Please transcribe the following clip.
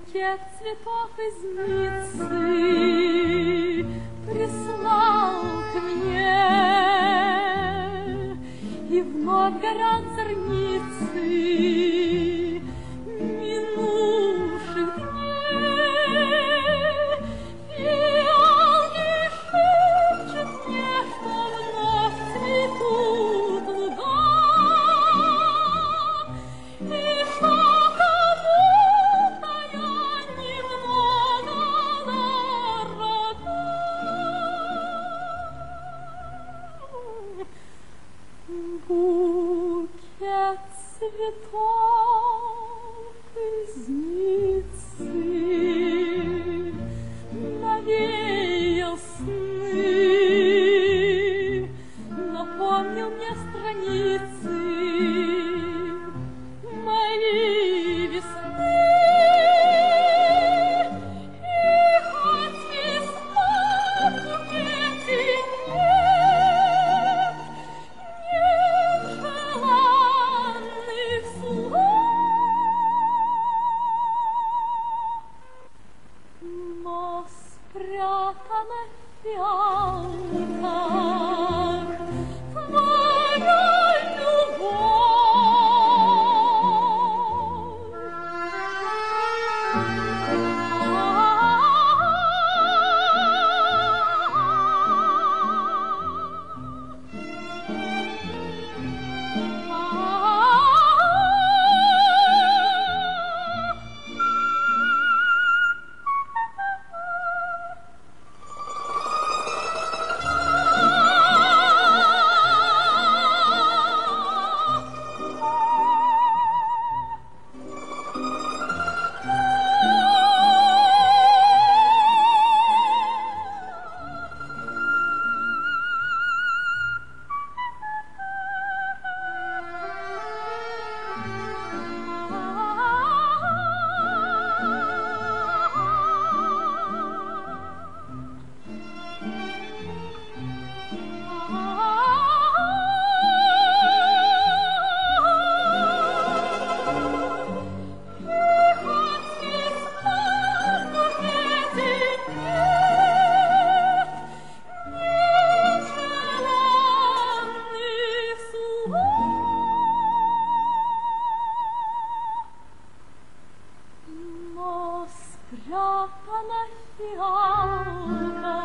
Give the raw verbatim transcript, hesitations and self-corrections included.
букет цветов из Ниццы прислал ко мне, и вновь горят зорницы минувших дней. Фиалки шепчут мне, что вновь цветут луга, и что кому-то я немного дорога. Букет цветов из Ниццы навеял сны, напомнил мне страницы моей весны. И хоть весна в букете нет, нет желанных слов, но спрятана в фиалках твоя любовь. Но спрятана фиалка